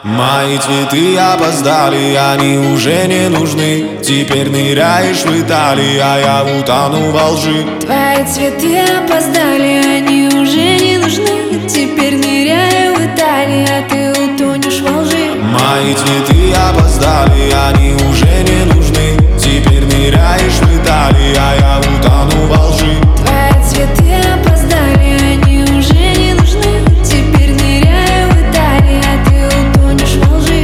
Мои цветы опоздали, они уже не нужны. Теперь ныряешь в Италии, а я утону во лжи. Твои цветы опоздали, они уже не нужны. Теперь ныряю в Италии, а ты утонешь во лжи. Мои цветы опоздали, они уже не нужны. Теперь ныряешь в Италии, а я утону во лжи. Твои цветы опоздали, они уже не нужны. Теперь ныряю в Италии, а ты утонешь во лжи.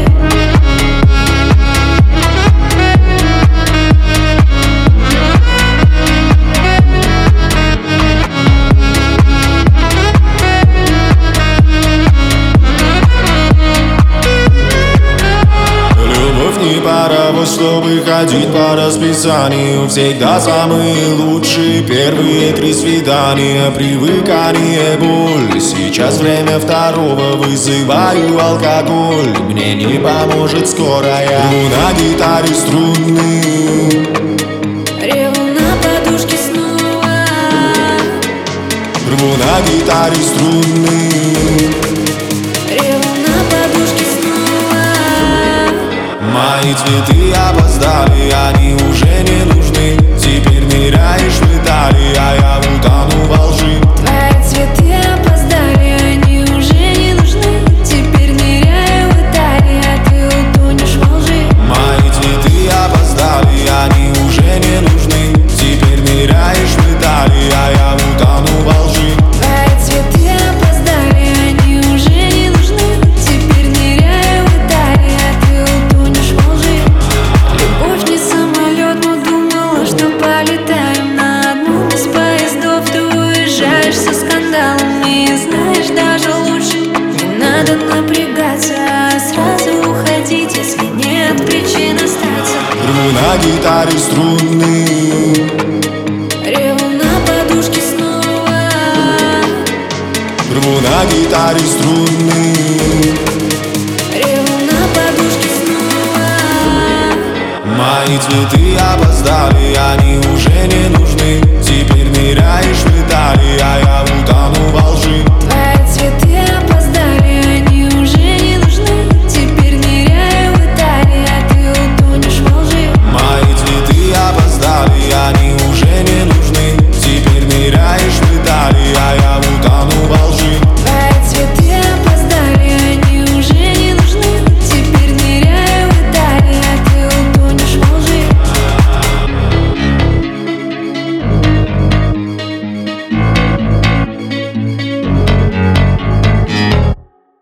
Любовь не паровоз, чтобы ходить по расписанию. Всегда самые лучшие первые 3 свидания. Привыкание, боль. Сейчас время второго, вызываю алкоголь. Мне не поможет скорая. Рву на гитаре струны. Реву на подушке снова. Рву на гитаре струны. Реву на подушке снова. Мои цветы опоздали, они уже не нужны. Теперь ныряешь в Италии, а я утону во лжи. Твои цветы опоздали, они уже не нужны. Теперь ныряю в Италии, а ты утонешь во лжи. Мои цветы опоздали, они уже не нужны. Теперь ныряешь в Италии, а я утону во лжи. Твои цветы опоздали, они уже не нужны. Теперь ныряю в Италии, а ты утонешь во лжи. Любовь не самолет, но думала, что полетаем на одном из поездов. Ты уезжаешь со скандалами, и знаешь, даже лучше не надо напрягаться, а сразу уходить, если нет причин остаться. Рву на гитаре струны. Реву на подушке снова. Рву на гитаре струны. Реву на подушке снова. Мои цветы опоздали, они уже не нужны. Теперь ныряешь в Италии, а я утону